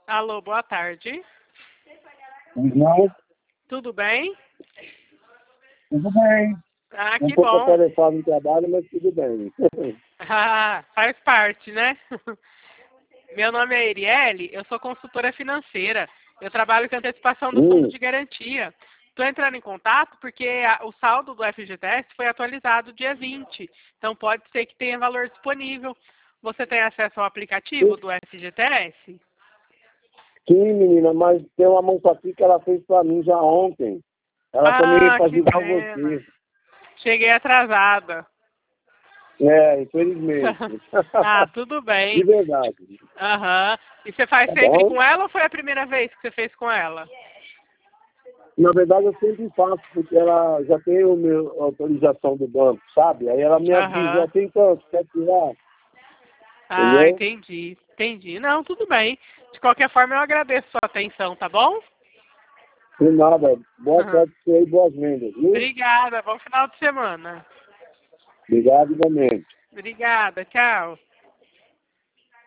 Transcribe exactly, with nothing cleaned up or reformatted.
Alô, boa tarde. Não, Tudo bem? tudo bem. Ah, Um que pouco bom. atarefado no trabalho, mas tudo bem. Ah, faz parte, né? Meu nome é Erielle, eu sou consultora financeira. Eu trabalho com antecipação do fundo hum, de garantia. Estou entrando em contato porque a- o saldo do F G T S foi atualizado dia vinte. Então pode ser que tenha valor disponível. Você tem acesso ao aplicativo do F G T S? sim, menina, mas tem uma moça aqui que ela fez pra mim já ontem. Ela também Ah, para que ajudar pena. você. Cheguei atrasada. É, infelizmente. Ah, tudo De bem. verdade. Aham. E você faz Tá sempre bom? com ela ou foi a primeira vez que você fez com ela? Na verdade, eu sempre faço, porque ela já tem o meu a autorização do banco, sabe? Aí ela me avisa, Aham. ó, tem quanto? Quer tirar? Ah, Entendeu? entendi. Entendi. Não, tudo bem. De qualquer forma, eu agradeço a sua atenção, tá bom? Sem nada. Boa sorte pra você e boas vendas, viu? Obrigada. Bom final de semana. Obrigado igualmente. Obrigada. Tchau.